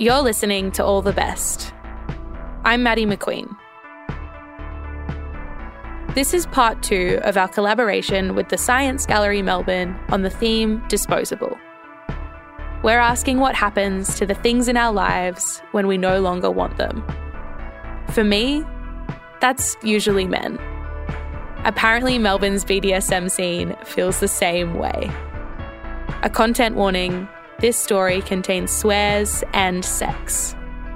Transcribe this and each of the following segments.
You're listening to All the Best. I'm Maddie McQueen. This is part 2 of our collaboration with the Science Gallery Melbourne on the theme Disposable. We're asking what happens to the things in our lives when we no longer want them. For me, that's usually men. Apparently, Melbourne's BDSM scene feels the same way. A content warning: this story contains swears and sex.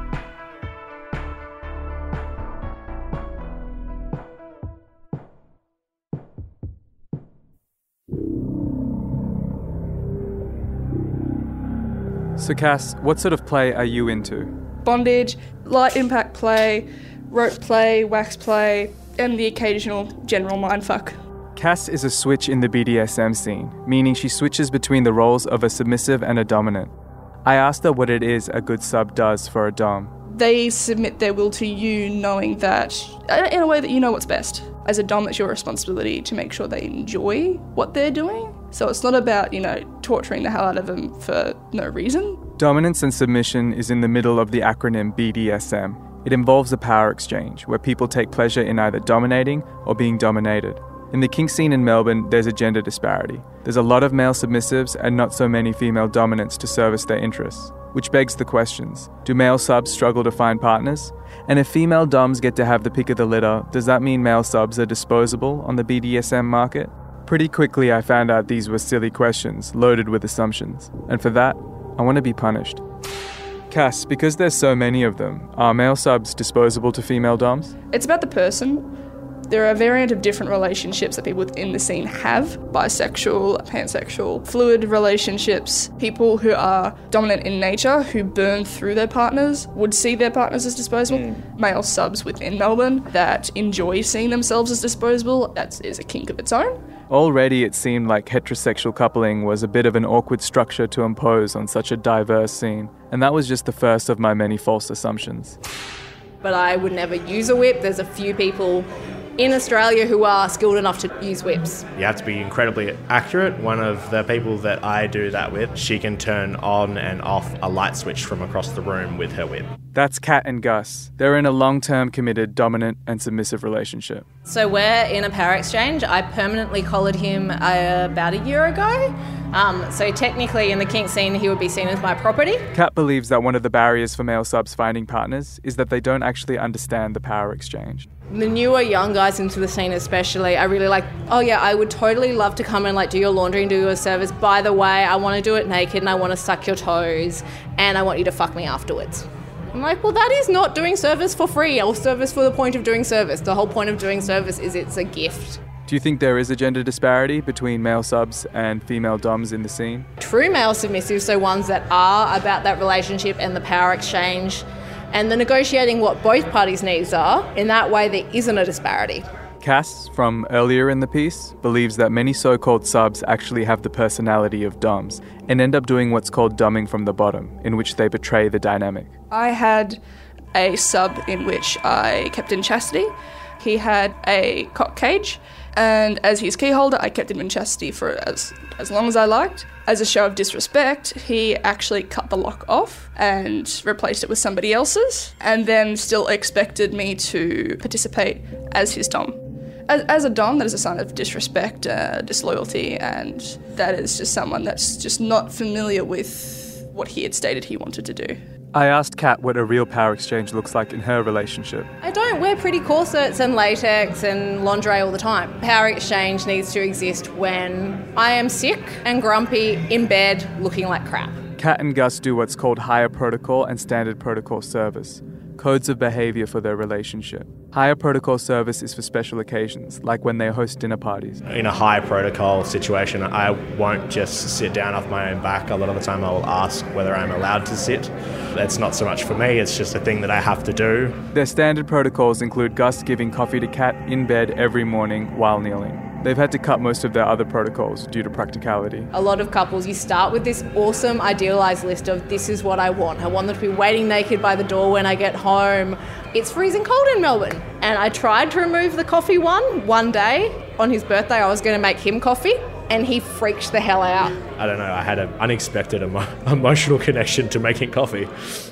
So Cass, what sort of play are you into? Bondage, light impact play, rope play, wax play, and the occasional general mindfuck. Cass is a switch in the BDSM scene, meaning she switches between the roles of a submissive and a dominant. I asked her what it is a good sub does for a dom. They submit their will to you knowing that, in a way that you know what's best. As a dom, it's your responsibility to make sure they enjoy what they're doing. So it's not about, torturing the hell out of them for no reason. Dominance and submission is in the middle of the acronym BDSM. It involves a power exchange, where people take pleasure in either dominating or being dominated. In the kink scene in Melbourne, there's a gender disparity. There's a lot of male submissives and not so many female dominants to service their interests. Which begs the questions: do male subs struggle to find partners? And if female doms get to have the pick of the litter, does that mean male subs are disposable on the BDSM market? Pretty quickly I found out these were silly questions, loaded with assumptions. And for that, I want to be punished. Cass, because there's so many of them, are male subs disposable to female doms? It's about the person. There are a variant of different relationships that people within the scene have: bisexual, pansexual, fluid relationships. People who are dominant in nature, who burn through their partners, would see their partners as disposable. Male subs within Melbourne that enjoy seeing themselves as disposable, that is a kink of its own. Already it seemed like heterosexual coupling was a bit of an awkward structure to impose on such a diverse scene, and that was just the first of my many false assumptions. But I would never use a whip. There's a few people in Australia who are skilled enough to use whips. You have to be incredibly accurate. One of the people that I do that with, she can turn on and off a light switch from across the room with her whip. That's Kat and Gus. They're in a long-term committed dominant and submissive relationship. So we're in a power exchange. I permanently collared him about a year ago. So technically in the kink scene he would be seen as my property. Kat believes that one of the barriers for male subs finding partners is that they don't actually understand the power exchange. The newer young guys into the scene especially, I really like, oh yeah, I would totally love to come and do your laundry and do your service. By the way, I want to do it naked and I want to suck your toes and I want you to fuck me afterwards. I'm like, well, that is not doing service for free or service for the point of doing service. The whole point of doing service is it's a gift. Do you think there is a gender disparity between male subs and female doms in the scene? True male submissives, so ones that are about that relationship and the power exchange and the negotiating what both parties' needs are. In that way, there isn't a disparity. Cass, from earlier in the piece, believes that many so-called subs actually have the personality of doms and end up doing what's called dumbing from the bottom, in which they betray the dynamic. I had a sub in which I kept in chastity. He had a cock cage, and as his key holder, I kept him in chastity for as long as I liked. As a show of disrespect, he actually cut the lock off and replaced it with somebody else's, and then still expected me to participate as his dom. As a dom, that is a sign of disrespect, disloyalty, and that is just someone that's just not familiar with what he had stated he wanted to do. I asked Kat what a real power exchange looks like in her relationship. I don't wear pretty corsets and latex and lingerie all the time. Power exchange needs to exist when I am sick and grumpy in bed looking like crap. Kat and Gus do what's called higher protocol and standard protocol service, codes of behaviour for their relationship. Higher protocol service is for special occasions, like when they host dinner parties. In a high protocol situation, I won't just sit down off my own back. A lot of the time I will ask whether I'm allowed to sit. It's not so much for me, it's just a thing that I have to do. Their standard protocols include Gus giving coffee to Kat in bed every morning while kneeling. They've had to cut most of their other protocols due to practicality. A lot of couples, you start with this awesome idealised list of this is what I want. I want them to be waiting naked by the door when I get home. It's freezing cold in Melbourne. And I tried to remove the coffee one day. On his birthday, I was going to make him coffee, and he freaked the hell out. I don't know, I had an unexpected emotional connection to making coffee.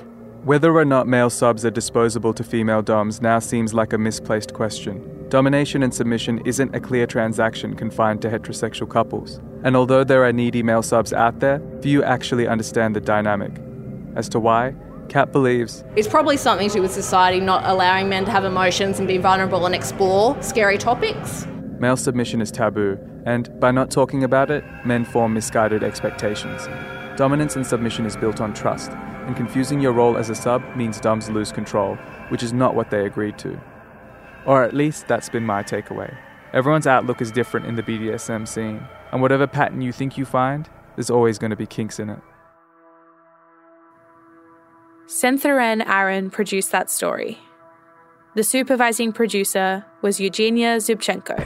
Whether or not male subs are disposable to female doms now seems like a misplaced question. Domination and submission isn't a clear transaction confined to heterosexual couples, and although there are needy male subs out there, few actually understand the dynamic. As to why, Kat believes It's probably something to do with society not allowing men to have emotions and be vulnerable and explore scary topics. male submission is taboo, and by not talking about it, men form misguided expectations. Dominance and submission is built on trust, and confusing your role as a sub means doms lose control, which is not what they agreed to. Or at least that's been my takeaway. Everyone's outlook is different in the BDSM scene, and whatever pattern you think you find, there's always going to be kinks in it. Sentharen Aaron produced that story. The supervising producer was Eugenia Zubchenko.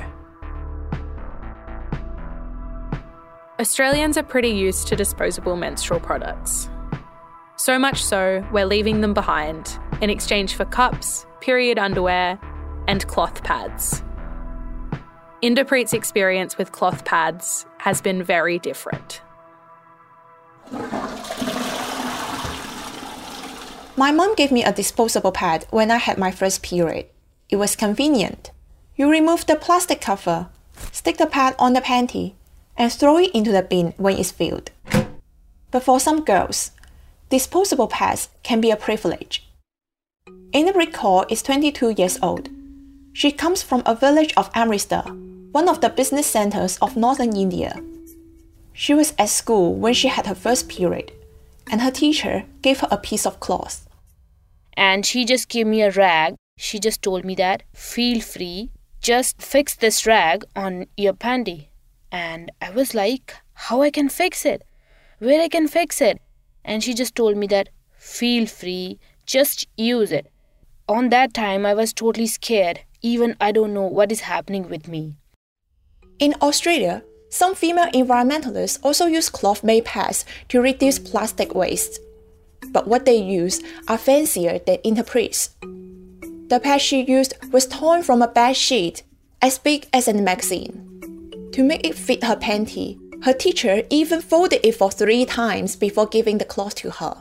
Australians are pretty used to disposable menstrual products. So much so, we're leaving them behind in exchange for cups, period underwear, and cloth pads. Inderpreet's experience with cloth pads has been very different. My mum gave me a disposable pad when I had my first period. It was convenient. You remove the plastic cover, stick the pad on the panty, and throw it into the bin when it's filled. But for some girls, disposable pads can be a privilege. Inderpreet Kaur is 22 years old. She comes from a village of Amritsar, one of the business centers of northern India. She was at school when she had her first period, and her teacher gave her a piece of cloth. And she just gave me a rag. She just told me that, feel free, just fix this rag on your panty. And I was like, how I can fix it? Where I can fix it? And she just told me that, feel free, just use it. On that time, I was totally scared. Even I don't know what is happening with me. In Australia, some female environmentalists also use cloth-made pads to reduce plastic waste. But what they use are fancier than Inderpreet's. The pad she used was torn from a bed sheet, as big as a magazine. To make it fit her panty, her teacher even folded it for 3 times before giving the cloth to her.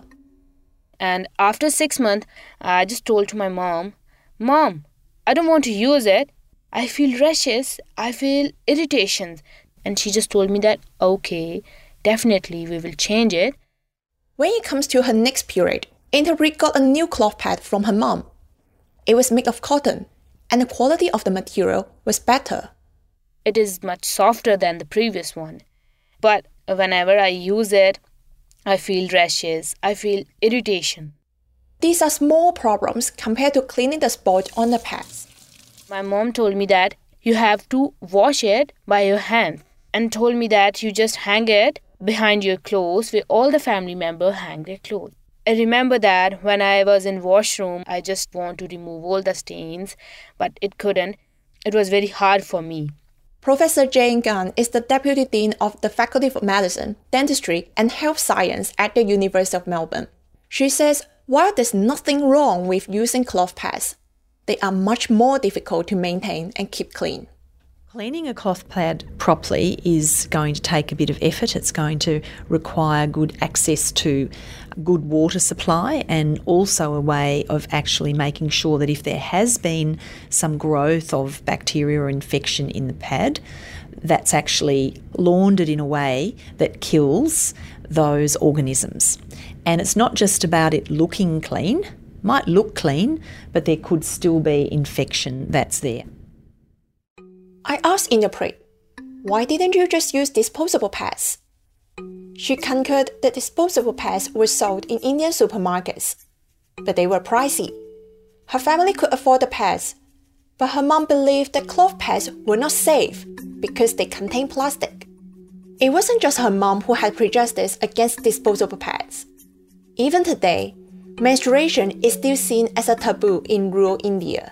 And after 6 months, I just told to my mom, Mom, I don't want to use it. I feel rashes, I feel irritations. And she just told me that, okay, definitely we will change it. When it comes to her next period, Inderpreet got a new cloth pad from her mom. It was made of cotton, and the quality of the material was better. It is much softer than the previous one. But whenever I use it, I feel rashes, I feel irritation. These are small problems compared to cleaning the spot on the pads. My mom told me that you have to wash it by your hand, and told me that you just hang it behind your clothes where all the family members hang their clothes. I remember that when I was in washroom, I just want to remove all the stains, but it couldn't. It was very hard for me. Professor Jane Gunn is the Deputy Dean of the Faculty of Medicine, Dentistry and Health Science at the University of Melbourne. She says, while there's nothing wrong with using cloth pads, they are much more difficult to maintain and keep clean. Cleaning a cloth pad properly is going to take a bit of effort. It's going to require good access to good water supply and also a way of actually making sure that if there has been some growth of bacteria or infection in the pad, that's actually laundered in a way that kills those organisms. And it's not just about it looking clean. It might look clean, but there could still be infection that's there. I asked Inderpreet, why didn't you just use disposable pads? She concurred that disposable pads were sold in Indian supermarkets, but they were pricey. Her family could afford the pads, but her mum believed that cloth pads were not safe because they contain plastic. It wasn't just her mum who had prejudices against disposable pads. Even today, menstruation is still seen as a taboo in rural India.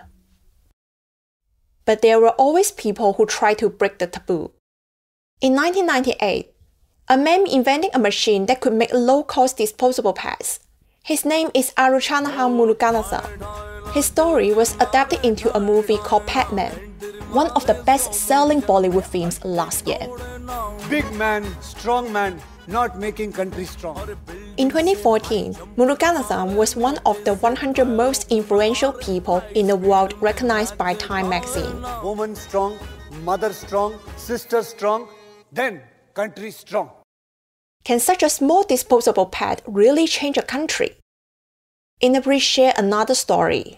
But there were always people who tried to break the taboo. In 1998, a man invented a machine that could make low-cost disposable pads. His name is Aruchanaham Muruganathan. His story was adapted into a movie called Padman, one of the best-selling Bollywood films last year. Big man, strong man, not making country strong. In 2014, Muruganathan was one of the 100 most influential people in the world recognized by Time magazine. Woman strong, mother strong, sister strong, then country strong. Can such a small disposable pad really change a country? Inderpreet shared another story.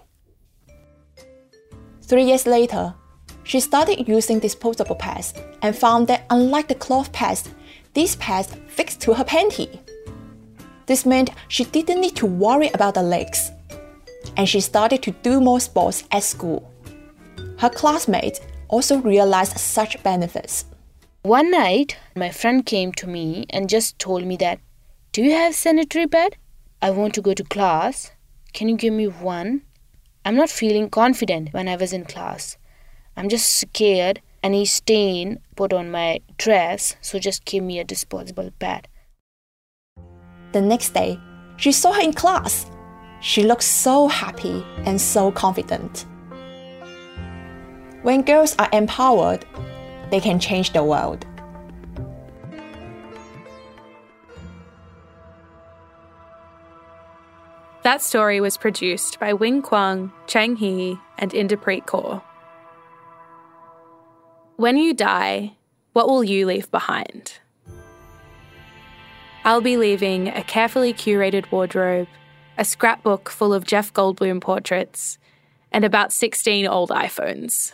3 years later, she started using disposable pads and found that unlike the cloth pads, these pads fixed to her panty. This meant she didn't need to worry about the legs, and she started to do more sports at school. Her classmates also realized such benefits. One night, my friend came to me and just told me that, "Do you have sanitary pad? I want to go to class. Can you give me one? I'm not feeling confident when I was in class. I'm just scared any stain put on my dress, so just give me a disposable pad." The next day, she saw her in class. She looked so happy and so confident. When girls are empowered, they can change the world. That story was produced by Wing Kwang, Chang Hee, and Inderpreet Kaur. When you die, what will you leave behind? I'll be leaving a carefully curated wardrobe, a scrapbook full of Jeff Goldblum portraits, and about 16 old iPhones.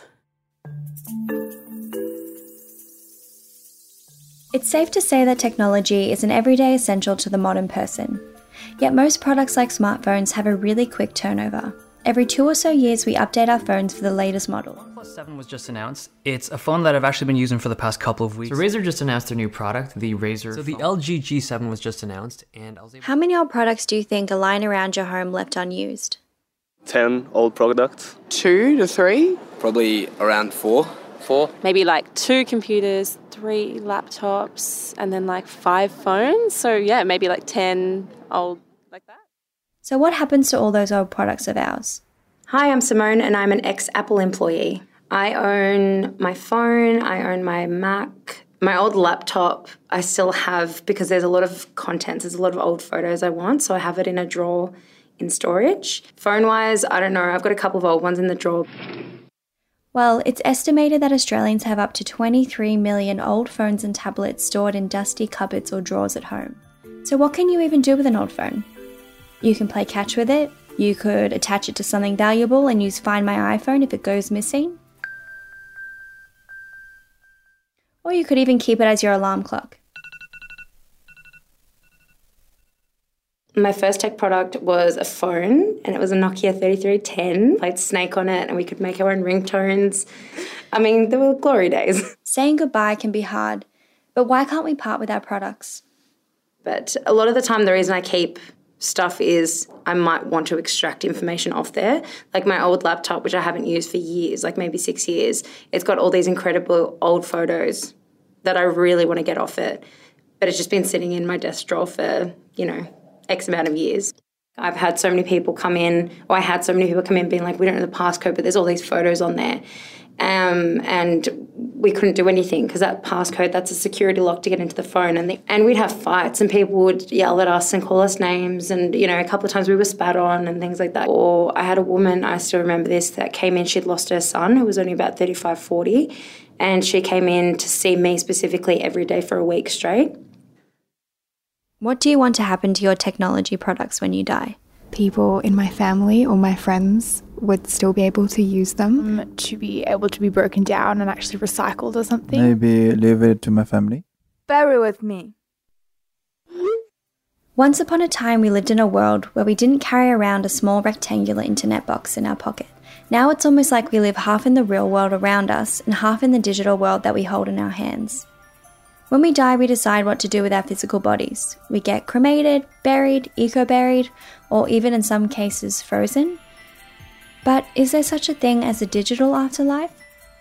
It's safe to say that technology is an everyday essential to the modern person. Yet most products like smartphones have a really quick turnover. Every 2 or so years we update our phones for the latest model. OnePlus 7 was just announced. It's a phone that I've actually been using for the past couple of weeks. So Razer just announced their new product, the Razer. So the LG G7 was just announced, and I was able. How many old products do you think are lying around your home left unused? 10 old products. 2 to 3. Probably around 4. 4. Maybe like 2 computers, 3 laptops, and then like 5 phones. So yeah, maybe like 10 old like that. So what happens to all those old products of ours? Hi, I'm Simone and I'm an ex-Apple employee. I own my phone, I own my Mac. My old laptop I still have because there's a lot of contents, there's a lot of old photos I want, so I have it in a drawer in storage. Phone-wise, I don't know, I've got a couple of old ones in the drawer. Well, it's estimated that Australians have up to 23 million old phones and tablets stored in dusty cupboards or drawers at home. So what can you even do with an old phone? You can play catch with it, you could attach it to something valuable and use Find My iPhone if it goes missing. Or you could even keep it as your alarm clock. My first tech product was a phone, and it was a Nokia 3310. Played Snake on it, and we could make our own ringtones. I mean, they were glory days. Saying goodbye can be hard, but why can't we part with our products? But a lot of the time, the reason I keep stuff is I might want to extract information off there. Like my old laptop, which I haven't used for years, like maybe 6 years, it's got all these incredible old photos that I really want to get off it. But it's just been sitting in my desk drawer for, X amount of years. I've had so many people come in, or I had so many people come in being like, we don't know the passcode, but there's all these photos on there. And we couldn't do anything because that passcode, that's a security lock to get into the phone. And we'd have fights and people would yell at us and call us names. And, a couple of times we were spat on and things like that. Or I had a woman, I still remember this, that came in, she'd lost her son who was only about 35, 40. And she came in to see me specifically every day for a week straight. What do you want to happen to your technology products when you die? People in my family or my friends would still be able to use them. To be able to be broken down and actually recycled or something. Maybe leave it to my family. Bury with me. Once upon a time, we lived in a world where we didn't carry around a small rectangular internet box in our pocket. Now it's almost like we live half in the real world around us and half in the digital world that we hold in our hands. When we die, we decide what to do with our physical bodies. We get cremated, buried, eco-buried, or even in some cases frozen. But is there such a thing as a digital afterlife?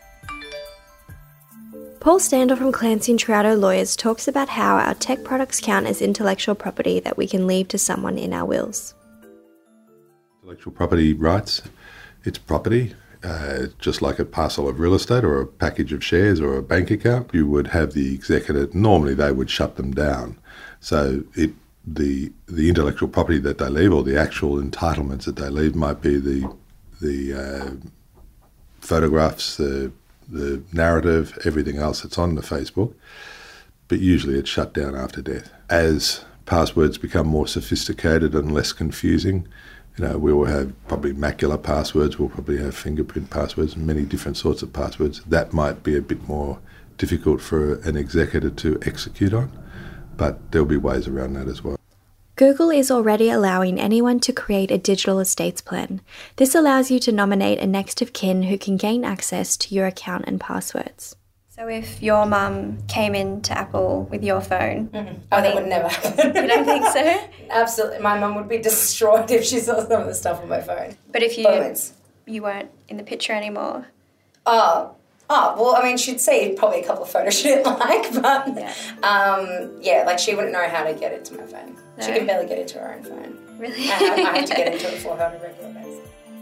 Paul Stander from Clancy & Triado Lawyers talks about how our tech products count as intellectual property that we can leave to someone in our wills. Intellectual property rights, it's property. Just like a parcel of real estate or a package of shares or a bank account, you would have the executor, normally they would shut them down. So it the intellectual property that they leave, or the actual entitlements that they leave, might be the photographs, the narrative, everything else that's on the Facebook. But usually it's shut down after death. As passwords become more sophisticated and less confusing, we will have probably macular passwords, we'll probably have fingerprint passwords, and many different sorts of passwords. That might be a bit more difficult for an executor to execute on, but there'll be ways around that as well. Google is already allowing anyone to create a digital estates plan. This allows you to nominate a next of kin who can gain access to your account and passwords. So if your mum came into Apple with your phone... that would never happen. You don't think so? Absolutely. My mum would be destroyed if she saw some of the stuff on my phone. But if you weren't in the picture anymore... Well, I mean, she'd see probably a couple of photos she didn't like, but like she wouldn't know how to get into my phone. No. She can barely get into her own phone. Really? I have to get into it for her on a regular basis.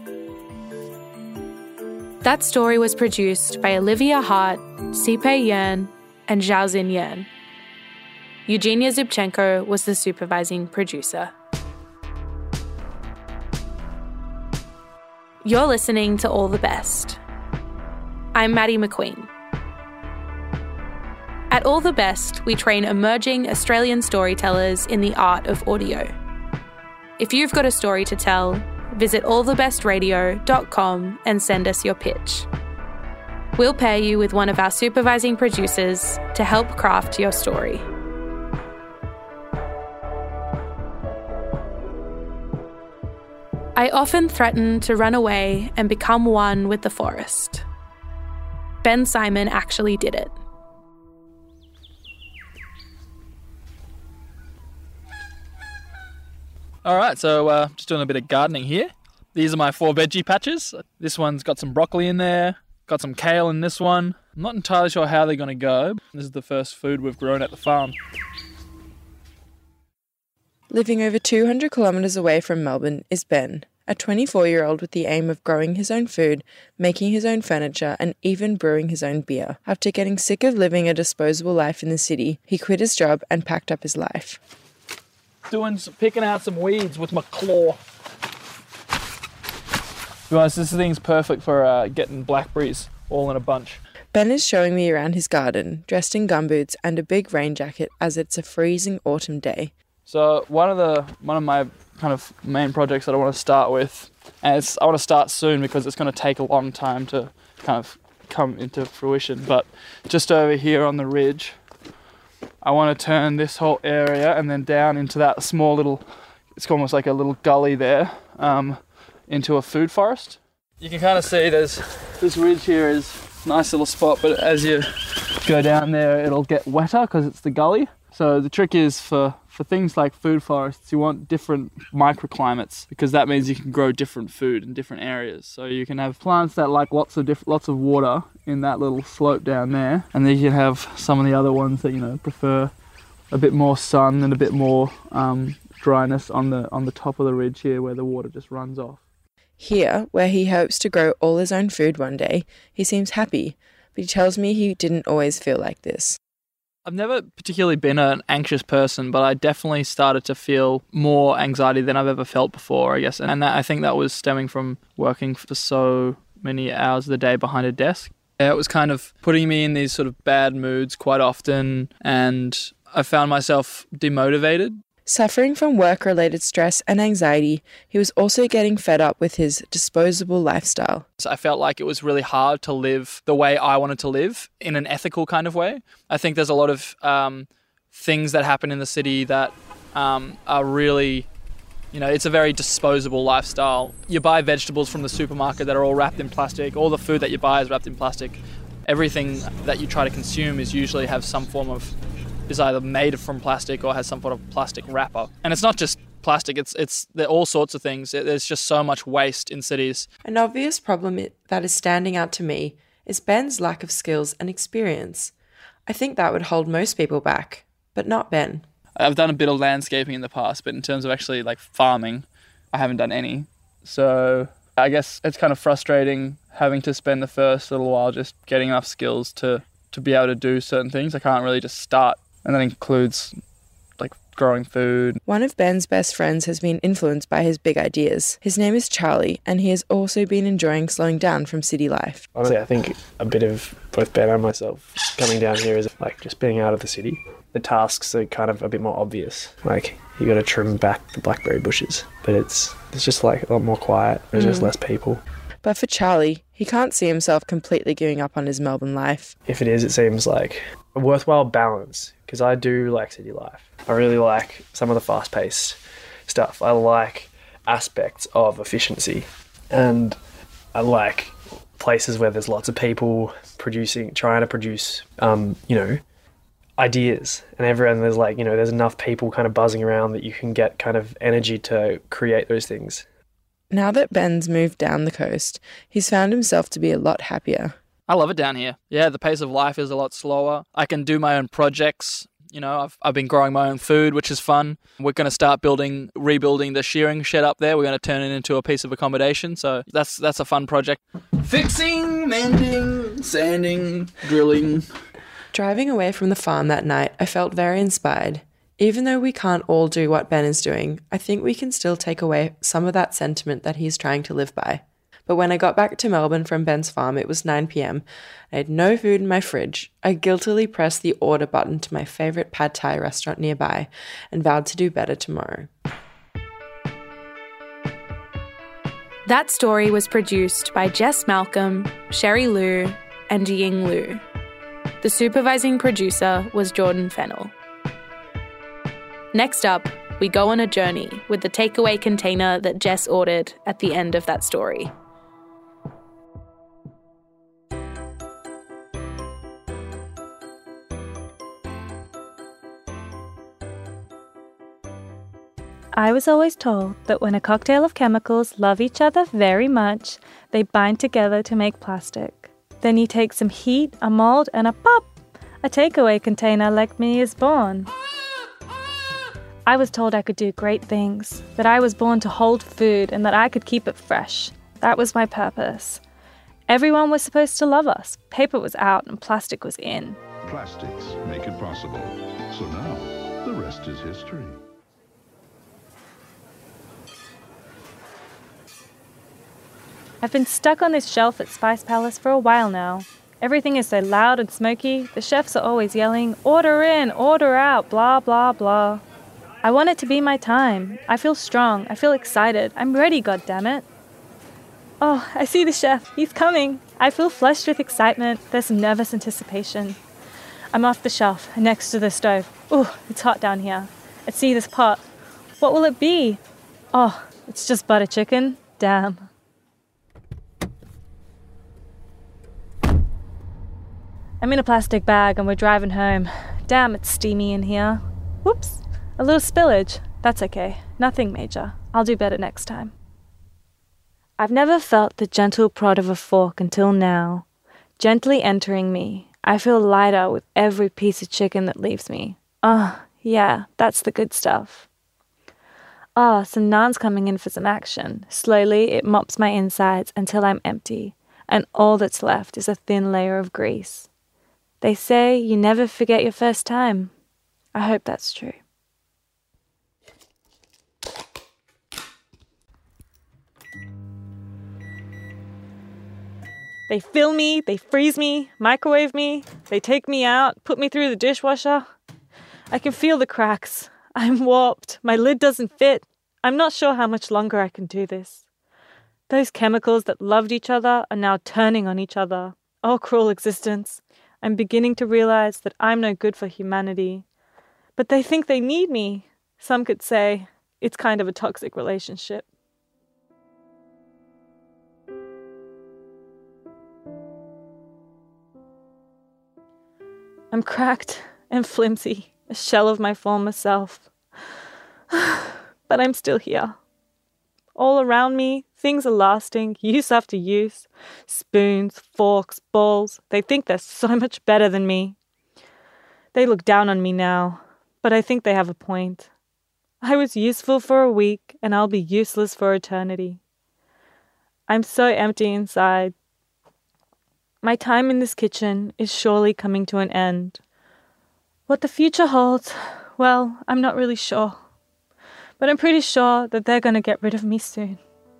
That story was produced by Olivia Hart, Sipei Yan, and Zhaoxin Yan. Eugenia Zubchenko was the supervising producer. You're listening to All the Best. I'm Maddie McQueen. At All the Best, we train emerging Australian storytellers in the art of audio. If you've got a story to tell, visit allthebestradio.com and send us your pitch. We'll pair you with one of our supervising producers to help craft your story. I often threaten to run away and become one with the forest. Ben Simon actually did it. All right, so just doing a bit of gardening here. These are my 4 veggie patches. This one's got some broccoli in there, got some kale in this one. I'm not entirely sure how they're going to go. This is the first food we've grown at the farm. Living over 200 kilometres away from Melbourne is Ben, a 24-year-old with the aim of growing his own food, making his own furniture and even brewing his own beer. After getting sick of living a disposable life in the city, he quit his job and packed up his life. Picking out some weeds with my claw. To be honest, this thing's perfect for getting blackberries all in a bunch. Ben is showing me around his garden, dressed in gumboots and a big rain jacket as it's a freezing autumn day. So one of my kind of main projects that I want to start with, and I want to start soon because it's going to take a long time to kind of come into fruition, but just over here on the ridge, I want to turn this whole area and then down into that small little, it's almost like a little gully there, into a food forest. You can kind of see this ridge here is a nice little spot, but as you go down there, it'll get wetter because it's the gully. So the trick is for things like food forests, you want different microclimates because that means you can grow different food in different areas. So you can have plants that like lots of water in that little slope down there, and then you can have some of the other ones that prefer a bit more sun and a bit more dryness on the top of the ridge here where the water just runs off. Here, where he hopes to grow all his own food one day, he seems happy, but he tells me he didn't always feel like this. I've never particularly been an anxious person, but I definitely started to feel more anxiety than I've ever felt before, I guess. And I think that was stemming from working for so many hours of the day behind a desk. It was kind of putting me in these sort of bad moods quite often, and I found myself demotivated. Suffering from work-related stress and anxiety, he was also getting fed up with his disposable lifestyle. I felt like it was really hard to live the way I wanted to live in an ethical kind of way. I think there's a lot of things that happen in the city that are really, it's a very disposable lifestyle. You buy vegetables from the supermarket that are all wrapped in plastic. All the food that you buy is wrapped in plastic. Everything that you try to consume is usually have some form of, is either made from plastic or has some sort of plastic wrapper. And it's not just plastic, it's all sorts of things. There's just so much waste in cities. An obvious problem that is standing out to me is Ben's lack of skills and experience. I think that would hold most people back, but not Ben. I've done a bit of landscaping in the past, but in terms of actually like farming, I haven't done any. So I guess it's kind of frustrating having to spend the first little while just getting enough skills to be able to do certain things. I can't really just start. And that includes like growing food. One of Ben's best friends has been influenced by his big ideas. His name is Charlie, and he has also been enjoying slowing down from city life. Honestly, I think a bit of both Ben and myself coming down here is like just being out of the city. The tasks are kind of a bit more obvious. Like, you got to trim back the blackberry bushes, but it's just like a lot more quiet. There's just less people. But for Charlie, he can't see himself completely giving up on his Melbourne life. If it is, it seems like a worthwhile balance, because I do like city life. I really like some of the fast-paced stuff. I like aspects of efficiency, and I like places where there's lots of people trying to produce, ideas, and there's there's enough people kind of buzzing around that you can get kind of energy to create those things. Now that Ben's moved down the coast, he's found himself to be a lot happier. I love it down here. Yeah, the pace of life is a lot slower. I can do my own projects. I've been growing my own food, which is fun. We're going to start rebuilding the shearing shed up there. We're going to turn it into a piece of accommodation. So that's a fun project. Fixing, mending, sanding, drilling. Driving away from the farm that night, I felt very inspired. Even though we can't all do what Ben is doing, I think we can still take away some of that sentiment that he's trying to live by. But when I got back to Melbourne from Ben's farm, it was 9 p.m. I had no food in my fridge. I guiltily pressed the order button to my favourite pad thai restaurant nearby and vowed to do better tomorrow. That story was produced by Jess Malcolm, Sherry Liu, and Ying Liu. The supervising producer was Jordan Fennell. Next up, we go on a journey with the takeaway container that Jess ordered at the end of that story. I was always told that when a cocktail of chemicals love each other very much, they bind together to make plastic. Then you take some heat, a mold, and a pop! A takeaway container like me is born. I was told I could do great things, that I was born to hold food and that I could keep it fresh. That was my purpose. Everyone was supposed to love us. Paper was out and plastic was in. Plastics make it possible. So now, the rest is history. I've been stuck on this shelf at Spice Palace for a while now. Everything is so loud and smoky. The chefs are always yelling, "Order in, order out, blah, blah, blah." I want it to be my time. I feel strong. I feel excited. I'm ready, goddammit. Oh, I see the chef. He's coming. I feel flushed with excitement. There's some nervous anticipation. I'm off the shelf, next to the stove. Ooh, it's hot down here. I see this pot. What will it be? Oh, it's just butter chicken. Damn. I'm in a plastic bag and we're driving home. Damn, it's steamy in here. Whoops. A little spillage. That's okay. Nothing major. I'll do better next time. I've never felt the gentle prod of a fork until now. Gently entering me. I feel lighter with every piece of chicken that leaves me. Yeah, that's the good stuff. Some naan's coming in for some action. Slowly, it mops my insides until I'm empty, and all that's left is a thin layer of grease. They say you never forget your first time. I hope that's true. They fill me, they freeze me, microwave me, they take me out, put me through the dishwasher. I can feel the cracks. I'm warped. My lid doesn't fit. I'm not sure how much longer I can do this. Those chemicals that loved each other are now turning on each other. Oh, cruel existence. I'm beginning to realize that I'm no good for humanity. But they think they need me. Some could say it's kind of a toxic relationship. I'm cracked and flimsy, a shell of my former self. But I'm still here. All around me, things are lasting, use after use. Spoons, forks, bowls, they think they're so much better than me. They look down on me now, but I think they have a point. I was useful for a week, and I'll be useless for eternity. I'm so empty inside. My time in this kitchen is surely coming to an end. What the future holds, Well, I'm not really sure. But I'm pretty sure that they're going to get rid of me soon.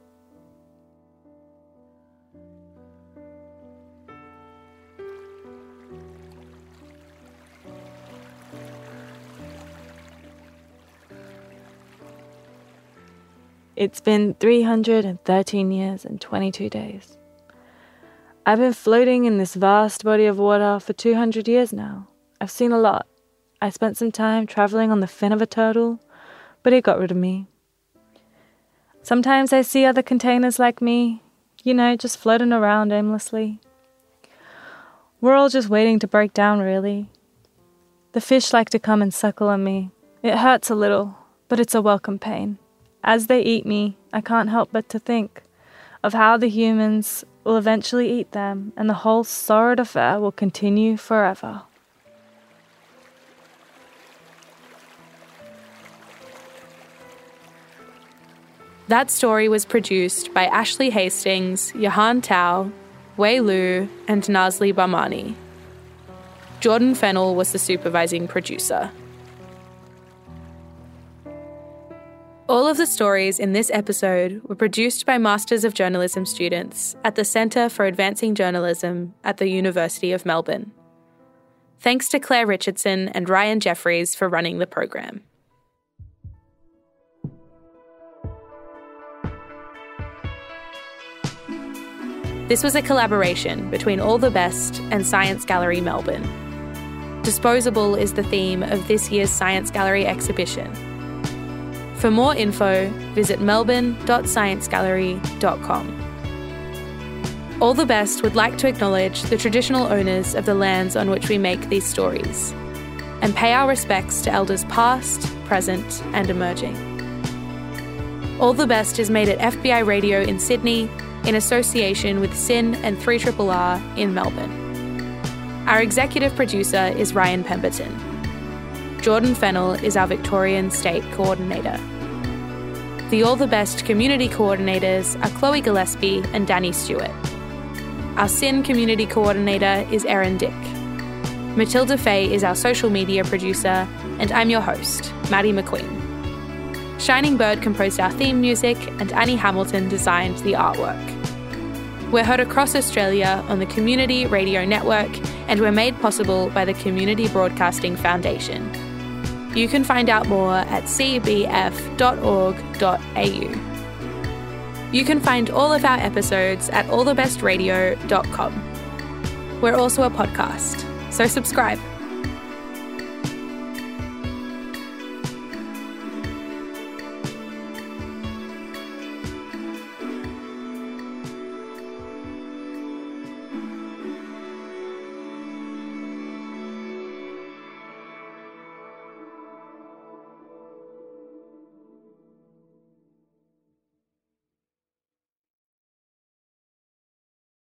It's been 313 years and 22 days. I've been floating in this vast body of water for 200 years now. I've seen a lot. I spent some time traveling on the fin of a turtle, but it got rid of me. Sometimes I see other containers like me, just floating around aimlessly. We're all just waiting to break down, really. The fish like to come and suckle on me. It hurts a little, but it's a welcome pain. As they eat me, I can't help but to think of how the humans will eventually eat them, and the whole sordid affair will continue forever. That story was produced by Ashley Hastings, Johan Tao, Wei Lu, and Nazli Barmani. Jordan Fennell was the supervising producer. All of the stories in this episode were produced by Masters of Journalism students at the Centre for Advancing Journalism at the University of Melbourne. Thanks to Claire Richardson and Ryan Jeffries for running the program. This was a collaboration between All the Best and Science Gallery Melbourne. Disposable is the theme of this year's Science Gallery exhibition. For more info, visit melbourne.sciencegallery.com. All the Best would like to acknowledge the traditional owners of the lands on which we make these stories, and pay our respects to elders past, present, and emerging. All the Best is made at FBI Radio in Sydney, in association with SYN and 3RRR in Melbourne. Our executive producer is Ryan Pemberton. Jordan Fennell is our Victorian State Coordinator. The All the Best community coordinators are Chloe Gillespie and Danny Stewart. Our SYN community coordinator is Erin Dick. Matilda Fay is our social media producer, and I'm your host, Maddie McQueen. Shining Bird composed our theme music, and Annie Hamilton designed the artwork. We're heard across Australia on the Community Radio Network, and we're made possible by the Community Broadcasting Foundation. You can find out more at cbf.org.au. You can find all of our episodes at allthebestradio.com. We're also a podcast, so subscribe.